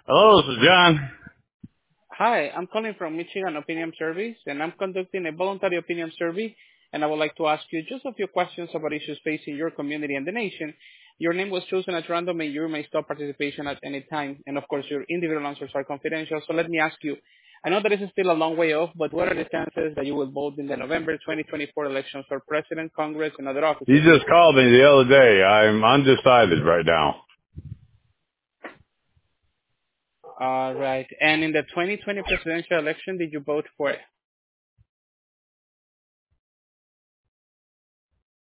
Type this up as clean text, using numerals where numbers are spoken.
Hello, this is John. Hi, I'm calling from Michigan Opinion Service, and I'm conducting a voluntary opinion survey, and I would like to ask you just a few questions about issues facing your community and the nation. Your name was chosen at random, and you may stop participation at any time. And of course, your individual answers are confidential. So let me ask you, I know that this is still a long way off, but what are the chances that you will vote in the November 2024 elections for President, Congress, and other You offices? just called me the other day. I'm undecided right now. All right. And in the 2020 presidential election, did you vote for